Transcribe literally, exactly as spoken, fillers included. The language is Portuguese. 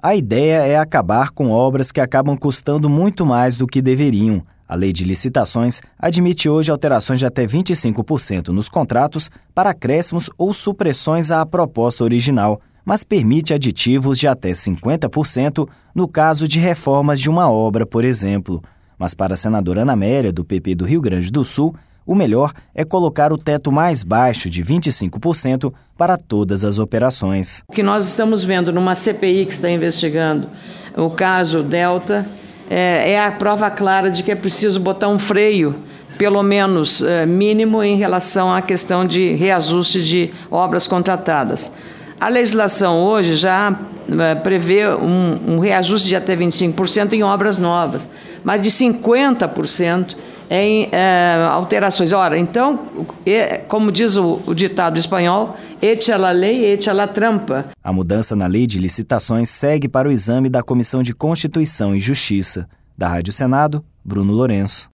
A ideia é acabar com obras que acabam custando muito mais do que deveriam. A Lei de Licitações admite hoje alterações de até vinte e cinco por cento nos contratos para acréscimos ou supressões à proposta original, mas permite aditivos de até cinquenta por cento no caso de reformas de uma obra, por exemplo. Mas para a senadora Ana Amélia, do P P do Rio Grande do Sul, o melhor é colocar o teto mais baixo de vinte e cinco por cento para todas as operações. O que nós estamos vendo numa C P I que está investigando o caso Delta é, é a prova clara de que é preciso botar um freio, pelo menos é, mínimo, em relação à questão de reajuste de obras contratadas. A legislação hoje já é, prevê um, um reajuste de até vinte e cinco por cento em obras novas, mas de cinquenta por cento em é, alterações. Ora, então, é, como diz o, o ditado espanhol, echa la ley, echa la trampa. A mudança na Lei de Licitações segue para o exame da Comissão de Constituição e Justiça. Da Rádio Senado, Bruno Lourenço.